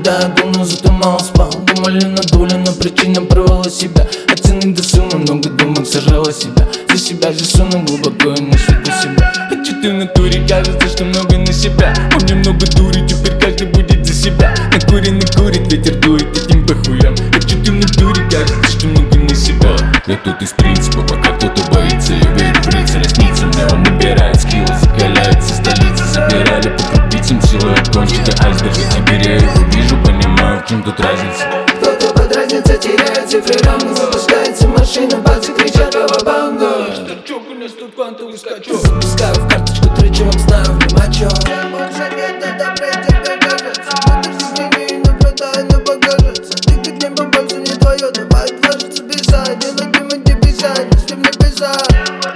когда я думал, зато мало спал. Думали надули, но причина провала себя. Оценить до суммы, много думок сажала себя. За себя же сунул глубоко и на свету себя. А че ты в натуре, кажется, что много на себя. У меня много дури, теперь каждый будет за себя. Накуренный курит, ветер дует, этим похуям. А че ты в натуре, кажется, что много на себя. Я тут из принципа, пока кто-то боится. Я верю в лица, ресницы мне он набирает скиллы. Закаляется столица, собирали по крупицам силуэт кончика айсберга. Теперь я его вижу, понимаю, в чем тут разница. Кто-то подразнится, теряет цифры рамы. Запускается машина, пальцы кричат ва-ва-банга. Что чок, у нас тут квантовый скачок. Запускаю в карточку трек, чувак, знаю, внимачок. Больше нет, это тебе кажется. Смотришь в не наблюдай, но покажется. Ты как небо больше не твое, давай отважиться бежать. Делай дыма, где бежать, не всем написать.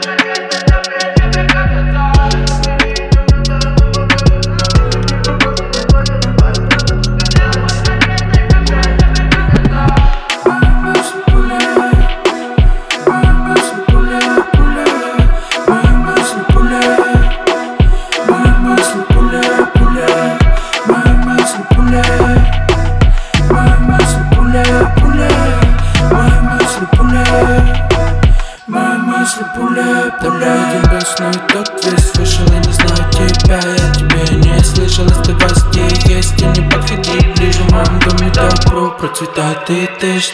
Такой небесный тот весь слышал и не знаю тебя. Я тебя не слышал, оставайся где есть и не подходи ближе. В моем доме добро процветает и дышит.